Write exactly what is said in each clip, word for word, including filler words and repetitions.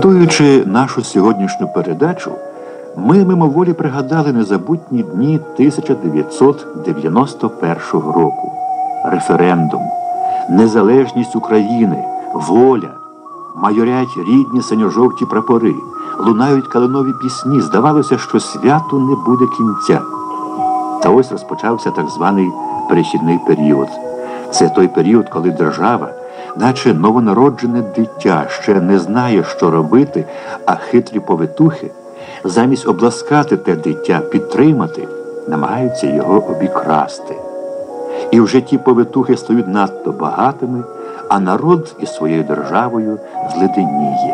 Готуючи нашу сьогоднішню передачу, ми мимоволі пригадали незабутні дні тисяча дев'ятсот дев'яносто першого року. Референдум, незалежність України, воля. Майорять рідні синьо-жовті прапори, лунають калинові пісні. Здавалося, що святу не буде кінця. Та ось розпочався так званий перехідний період. Це той період, коли держава, наче новонароджене дитя, ще не знає, що робити, а хитрі повитухи, замість обласкати те дитя, підтримати, намагаються його обікрасти. І вже ті повитухи стають надто багатими, а народ із своєю державою зледеніє.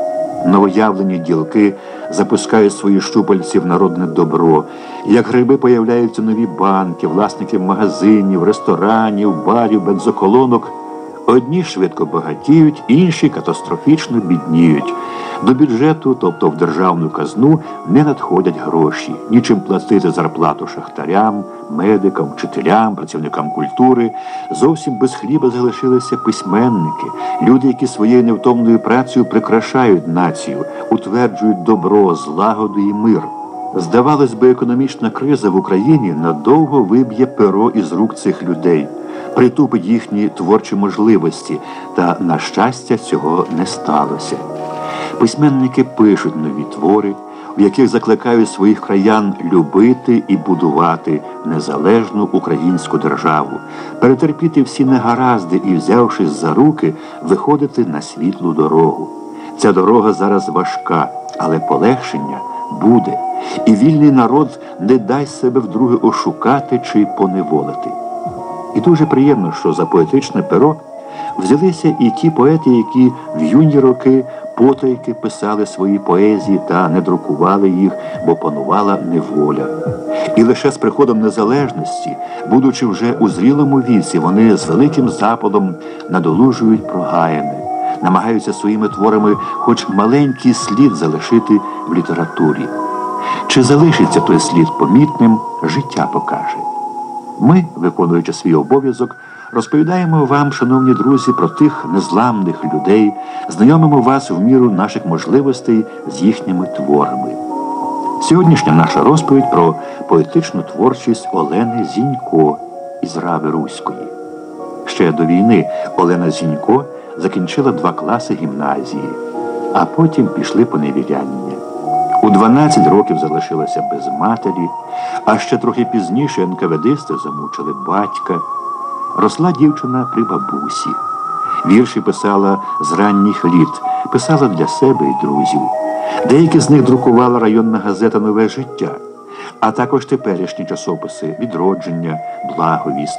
Новоявлені ділки запускають свої щупальці в народне добро. Як гриби появляються нові банки, власники магазинів, ресторанів, барів, бензоколонок. Одні швидко багатіють, інші катастрофічно бідніють. До бюджету, тобто в державну казну, не надходять гроші. Нічим платити зарплату шахтарям, медикам, вчителям, працівникам культури. Зовсім без хліба залишилися письменники, люди, які своєю невтомною працею прикрашають націю, утверджують добро, злагоду і мир. Здавалось би, економічна криза в Україні надовго виб'є перо із рук цих людей, притупить їхні творчі можливості, та, на щастя, цього не сталося. Письменники пишуть нові твори, в яких закликають своїх краян любити і будувати незалежну українську державу, перетерпіти всі негаразди і, взявшись за руки, виходити на світлу дорогу. Ця дорога зараз важка, але полегшення буде, і вільний народ не дасть себе вдруге ошукати чи поневолити. І дуже приємно, що за поетичне перо взялися і ті поети, які в юні роки потайки писали свої поезії та не друкували їх, бо панувала неволя. І лише з приходом незалежності, будучи вже у зрілому віці, вони з великим запалом надолужують прогаяне, намагаються своїми творами хоч маленький слід залишити в літературі. Чи залишиться той слід помітним, життя покаже. Ми, виконуючи свій обов'язок, розповідаємо вам, шановні друзі, про тих незламних людей, знайомимо вас в міру наших можливостей з їхніми творами. Сьогоднішня наша розповідь про поетичну творчість Олени Зінько із Рави Руської. Ще до війни Олена Зінько закінчила два класи гімназії, а потім пішли поневіряння. У дванадцять років залишилася без матері, а ще трохи пізніше ен ка ве дисти замучили батька. Росла дівчина при бабусі. Вірші писала з ранніх літ, писала для себе і друзів. Деякі з них друкувала районна газета «Нове життя», а також теперішні часописи «Відродження», «Благовість».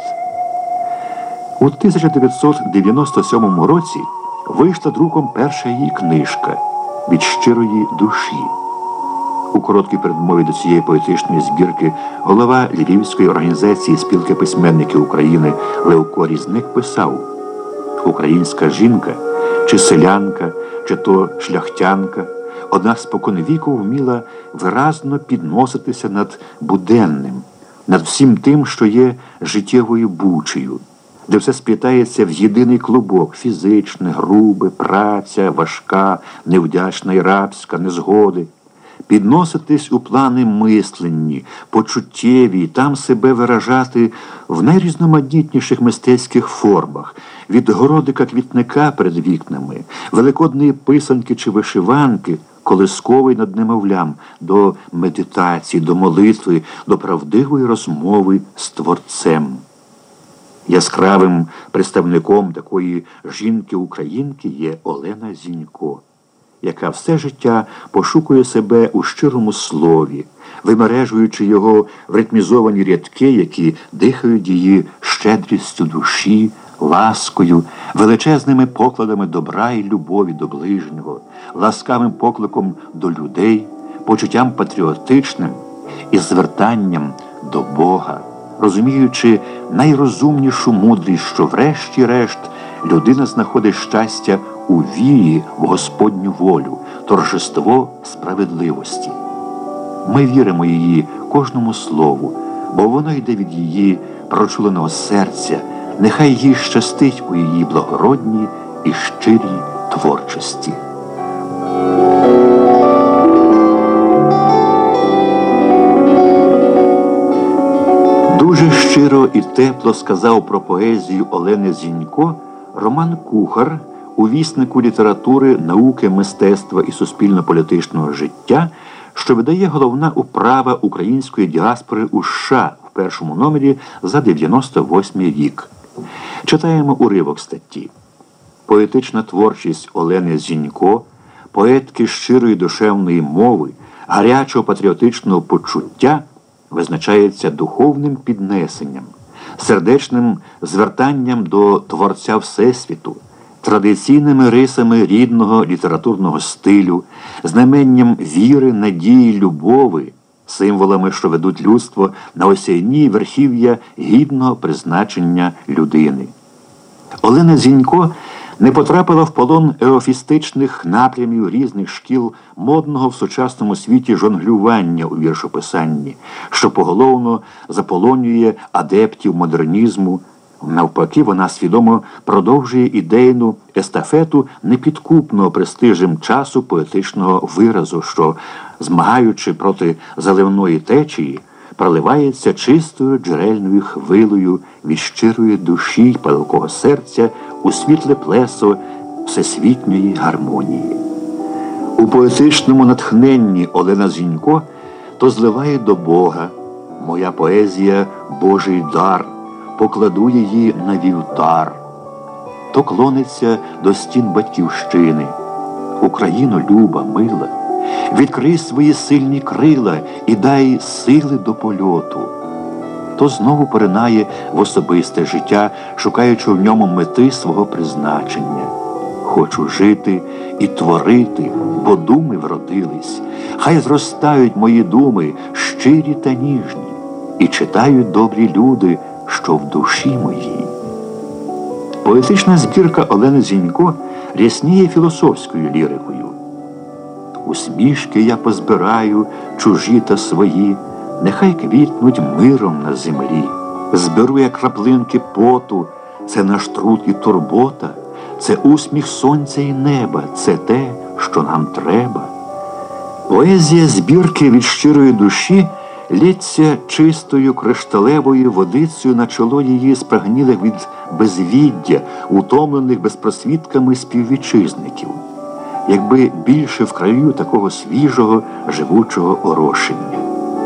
У тисяча дев'ятсот дев'яносто сьомому році вийшла друком перша її книжка «Від щирої душі». У короткій передмові до цієї поетичної збірки голова Львівської організації спілки письменників України Левко Різник писав: «Українська жінка, чи селянка, чи то шляхтянка, однак споконвіку вміла виразно підноситися над буденним, над всім тим, що є життєвою бучею, де все сплітається в єдиний клубок: фізичне, грубе, праця, важка, невдячна і рабська, незгоди. Підноситись у плани мисленні, почуттєві, і там себе виражати в найрізноманітніших мистецьких формах, від городика-квітника перед вікнами, великодної писанки чи вишиванки, колискової над немовлям, до медитації, до молитви, до правдивої розмови з Творцем». Яскравим представником такої жінки-українки є Олена Зінько, яка все життя пошукує себе у щирому слові, вимережуючи його в ритмізовані рядки, які дихають її щедрістю душі, ласкою, величезними покладами добра і любові до ближнього, ласкавим покликом до людей, почуттям патріотичним і звертанням до Бога, розуміючи найрозумнішу мудрість, що врешті-решт людина знаходить щастя у вірі в Господню волю, торжество справедливості. Ми віримо її кожному слову, бо воно йде від її прочуленого серця. Нехай їй щастить у її благородній і щирій творчості. щиро і тепло сказав про поезію Олени Зінько Роман Кухар у віснику літератури, науки, мистецтва і суспільно-політичного життя, що видає головна управа української діаспори у США в першому номері за дев'яносто восьмий рік. Читаємо уривок статті. Поетична творчість Олени Зінько, поетки щирої душевної мови, гарячого патріотичного почуття визначається духовним піднесенням, сердечним звертанням до Творця Всесвіту, традиційними рисами рідного літературного стилю, знаменням віри, надії, любові, символами, що ведуть людство на осяйні верхів'я гідного призначення людини. Олена Зінько не потрапила в полон еофістичних напрямів різних шкіл модного в сучасному світі жонглювання у віршописанні, що поголовно заполонює адептів модернізму. Навпаки, вона свідомо продовжує ідейну естафету непідкупного престижем часу поетичного виразу, що, змагаючи проти заливної течії, проливається чистою джерельною хвилею від щирої душі й палкого серця у світле плесо всесвітньої гармонії. У поетичному натхненні Олена Зінько то зливає до Бога: «Моя поезія – Божий дар, покладу її на вівтар», то клониться до стін батьківщини: «Україно люба, мила, відкрий свої сильні крила і дай сили до польоту», то знову поринає в особисте життя, шукаючи в ньому мети свого призначення. «Хочу жити і творити, бо думи вродились. Хай зростають мої думи, щирі та ніжні, і читають добрі люди, що в душі моїй». Поетична збірка Олени Зінько рясніє філософською лірикою. «Усмішки я позбираю, чужі та свої, нехай квітнуть миром на землі. Зберу я краплинки поту, це наш труд і турбота, це усміх сонця і неба, це те, що нам треба». Поезія збірки від щирої душі лється чистою кришталевою водицею на чоло її спрагнілих від безвіддя, утомлених безпросвідками співвітчизників. Якби більше в краю такого свіжого, живучого орошення.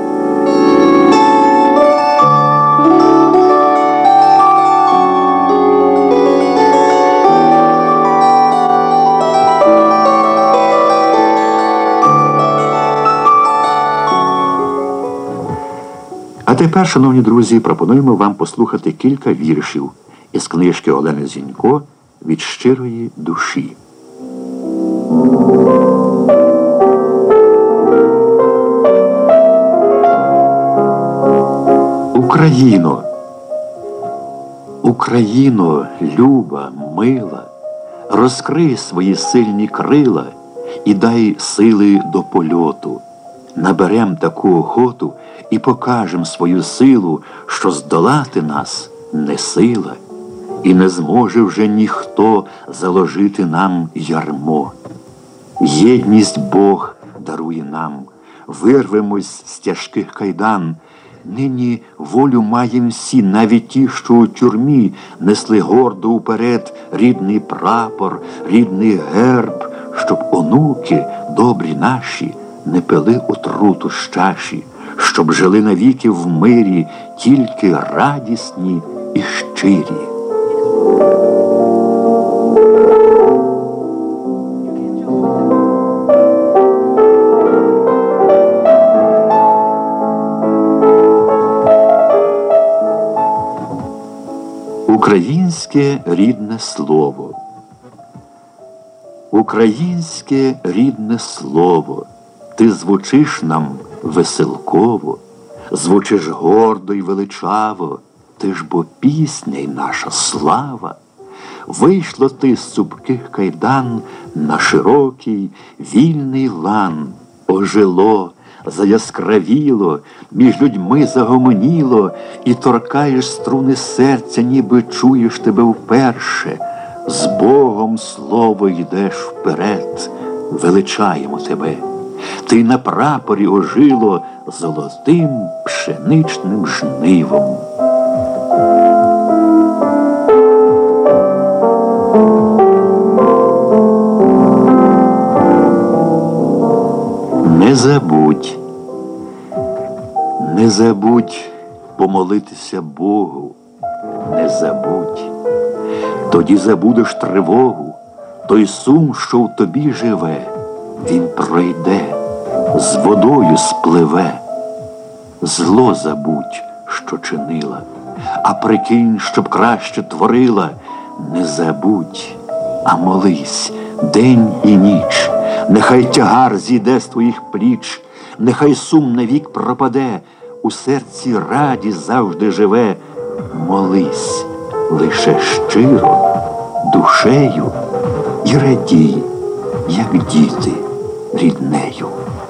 А тепер, шановні друзі, пропонуємо вам послухати кілька віршів із книжки Олени Зінько «Від щирої душі». Україно, Україно, люба, мила, розкрий свої сильні крила і дай сили до польоту. Наберем таку охоту і покажем свою силу, що здолати нас не сила, і не зможе вже ніхто заложити нам ярмо. Єдність Бог дарує нам, вирвемось з тяжких кайдан. Нині волю маєм всі, навіть ті, що у тюрмі несли гордо уперед рідний прапор, рідний герб, щоб онуки, добрі наші, не пили отруту з чаші, щоб жили навіки в мирі, тільки радісні і щирі. Українське рідне слово. Українське рідне слово, ти звучиш нам веселково, звучиш гордо й величаво, ти ж бо пісня й наша слава. Вийшло ти з цупких кайдан на широкий, вільний лан, ожило, заяскравіло, між людьми загомоніло, і торкаєш струни серця, ніби чуєш тебе вперше. З Богом слово йдеш вперед, величаємо тебе. Ти на прапорі ожило золотим пшеничним жнивом. Не забудь помолитися Богу, не забудь. Тоді забудеш тривогу, той сум, що в тобі живе, він пройде, з водою спливе. Зло забудь, що чинила, а прикинь, щоб краще творила. Не забудь, а молись день і ніч. Нехай тягар зійде з твоїх пліч, нехай сум навік пропаде, у серці радість завжди живе. Молись лише щиро, душею, і радій, як діти, ріднею.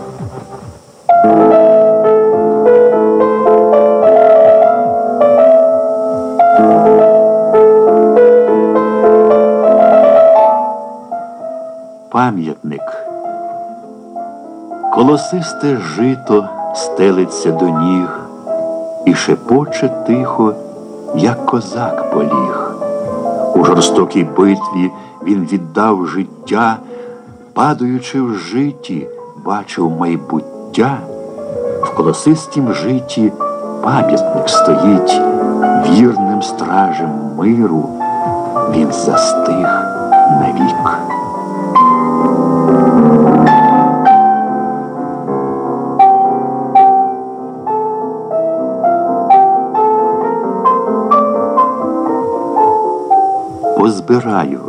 Пам'ятник. Колосисте жито стелиться до ніг і шепоче тихо, як козак поліг. У жорстокій битві він віддав життя, падаючи в житті, бачив майбуття. В колосистім житті пам'ятник стоїть, вірним стражем миру він застиг навік. Позбираю.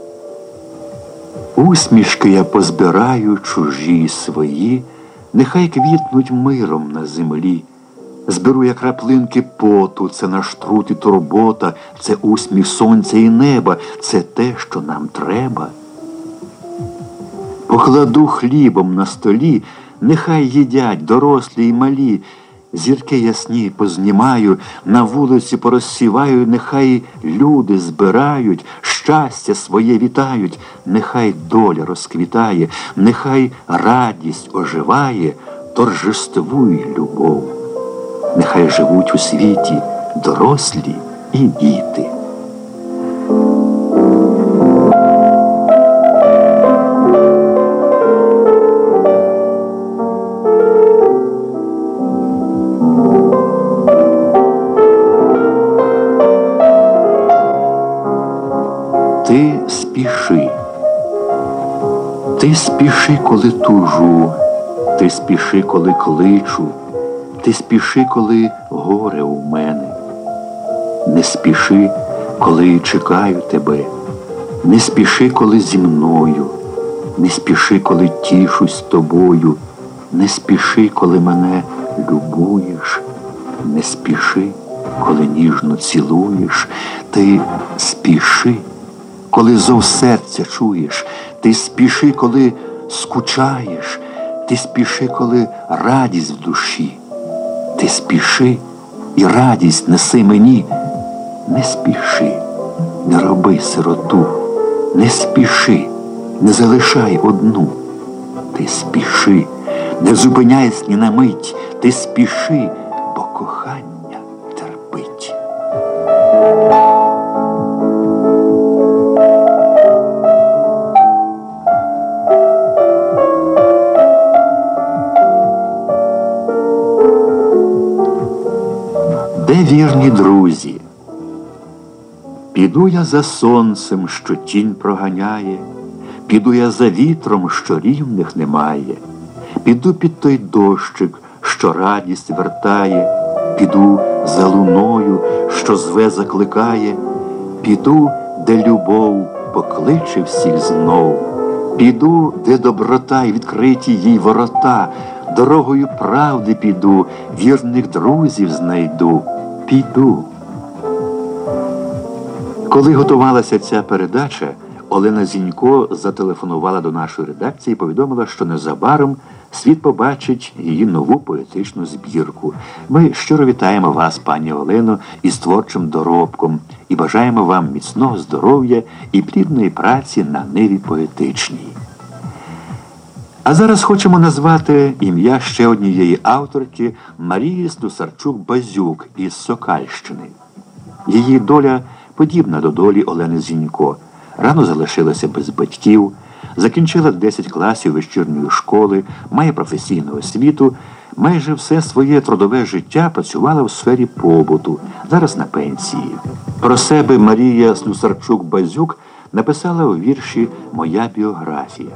Усмішки я позбираю чужі свої, нехай квітнуть миром на землі. Зберу я краплинки поту, це наш труд і турбота, це усміх сонця і неба, це те, що нам треба. Покладу хлібом на столі, нехай їдять дорослі й малі. Зірки ясні познімаю, на вулиці порозсіваю, нехай люди збирають, щастя своє вітають, нехай доля розквітає, нехай радість оживає, торжествуй любов. Нехай живуть у світі дорослі і діти. Ти спіши. Ти спіши, коли тужу, ти спіши, коли кличу, ти спіши, коли горе у мене. Не спіши, коли чекаю тебе, не спіши, коли зі мною, не спіши, коли тішусь тобою, не спіши, коли мене любуєш, не спіши, коли ніжно цілуєш, ти спіши, коли зов серця чуєш, ти спіши, коли скучаєш, ти спіши, коли радість в душі, ти спіши і радість неси мені. Не спіши, не роби сироту, не спіши, не залишай одну. Ти спіши, не зупиняйся ні на мить, ти спіши, бо кохання терпить. Де вірні друзі? Піду я за сонцем, що тінь проганяє, піду я за вітром, що рівних немає, піду під той дощик, що радість вертає, піду за луною, що зве закликає, піду, де любов покличе всіх знов, піду, де доброта й відкриті їй ворота, дорогою правди піду, вірних друзів знайду, піду. Коли готувалася ця передача, Олена Зінько зателефонувала до нашої редакції і повідомила, що незабаром світ побачить її нову поетичну збірку. Ми щиро вітаємо вас, пані Олено, із творчим доробком і бажаємо вам міцного здоров'я і плідної праці на ниві поетичній. А зараз хочемо назвати ім'я ще однієї авторки Марії Слюсарчук-Базюк із Сокальщини. Її доля подібна до долі Олени Зінько. Рано залишилася без батьків, закінчила десять класів вечірньої школи, має професійну освіту, майже все своє трудове життя працювала в сфері побуту, зараз на пенсії. Про себе Марія Слюсарчук-Базюк написала у вірші «Моя біографія».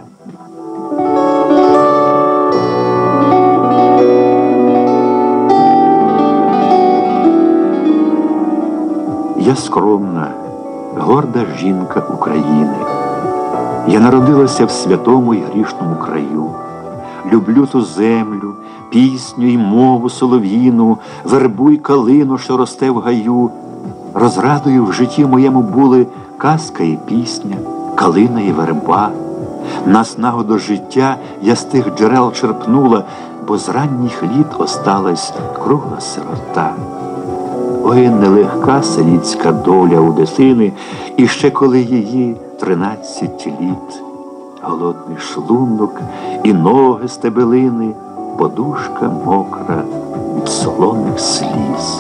Я скромна, горда жінка України. Я народилася в святому й грішному краю. Люблю ту землю, пісню й мову солов'їну, вербу й калину, що росте в гаю. Розрадою в житті моєму були казка і пісня, калина і верба. Наснагу до життя я з тих джерел черпнула, бо з ранніх літ осталась кругла сирота. Ой, нелегка селіцька доля у дитини, і ще коли її тринадцять літ. Голодний шлунок і ноги стебелини, подушка мокра від солоних сліз.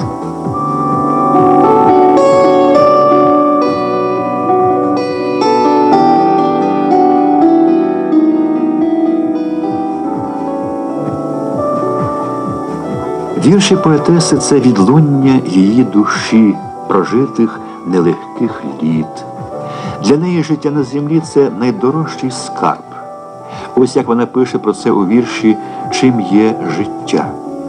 Вірші поетеси – це відлуння її душі, прожитих нелегких літ. Для неї життя на землі – це найдорожчий скарб. Ось як вона пише про це у вірші «Чим є життя».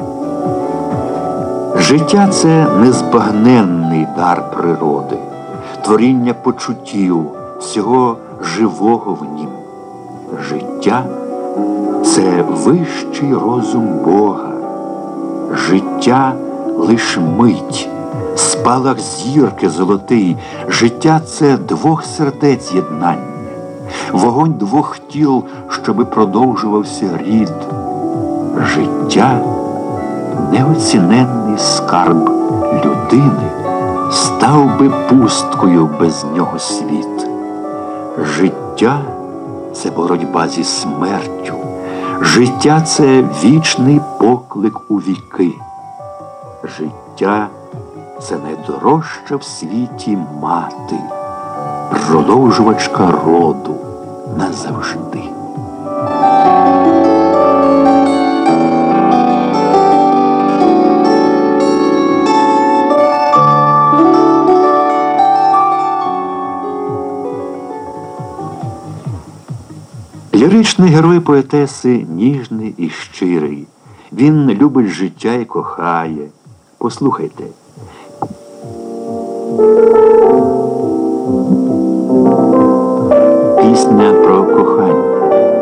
Життя – це незбагненний дар природи, творіння почуттів, всього живого в нім. Життя – це вищий розум Бога. Життя – лиш мить, спалах зірки золотий. Життя – це двох сердець єднання, вогонь двох тіл, щоби продовжувався рід. Життя – неоціненний скарб людини, став би пусткою без нього світ. Життя – це боротьба зі смертю. Життя – це вічний поклик у віки. Життя – це найдорожча в світі мати, продовжувачка роду назавжди. Ліричний герой поетеси ніжний і щирий. Він любить життя і кохає. Послухайте. Пісня про кохання.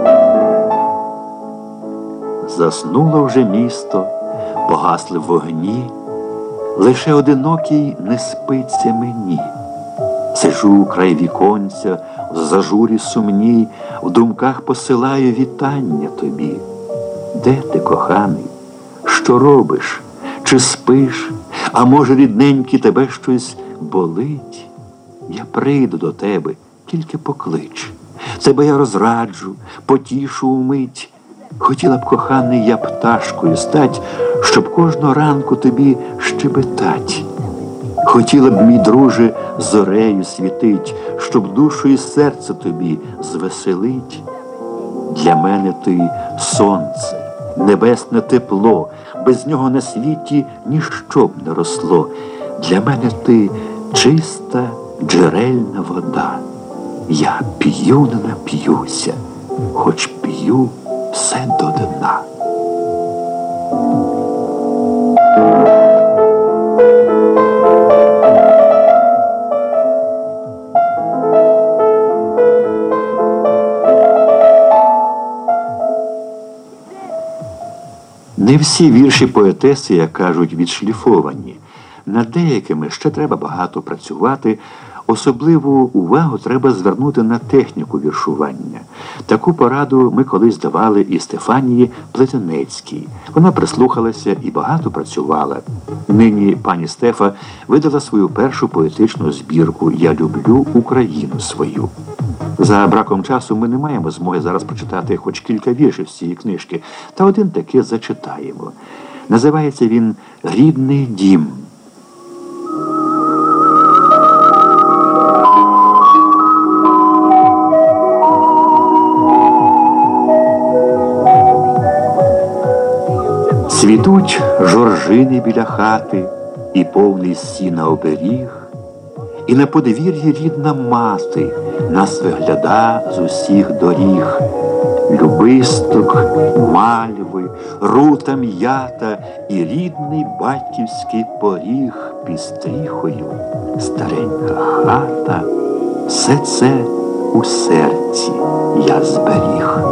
Заснуло вже місто, погасли вогні, лише одинокий не спиться мені. Сижу край віконця, в зажурі сумній, в думках посилаю вітання тобі. Де ти, коханий? Що робиш? Чи спиш? А може, рідненький, тебе щось болить? Я прийду до тебе, тільки поклич. Тебе я розраджу, потішу умить. Хотіла б, коханий, я пташкою стать, щоб кожного ранку тобі щебетать. Хотіла б, мій друже, зорею світить, щоб душу і серце тобі звеселить. Для мене ти сонце, небесне тепло, без нього на світі ніщо б не росло. Для мене ти чиста джерельна вода. Я п'ю не нап'юся, хоч п'ю все до дна. Не всі вірші поетеси, як кажуть, відшліфовані. Над деякими ще треба багато працювати. Особливу увагу треба звернути на техніку віршування. Таку пораду ми колись давали і Стефанії Плетенецькій. Вона прислухалася і багато працювала. Нині пані Стефа видала свою першу поетичну збірку «Я люблю Україну свою». За браком часу ми не маємо змоги зараз прочитати хоч кілька віршів з цієї книжки, та один таки зачитаємо. Називається він «Рідний дім». Цвітуть жоржини біля хати, і повний сіна оберіг, і на подвір'ї рідна мати нас вигляда з усіх доріг. Любисток, мальви, рута м'ята і рідний батьківський поріг під стріхою, старенька хата. Все це у серці я зберіг.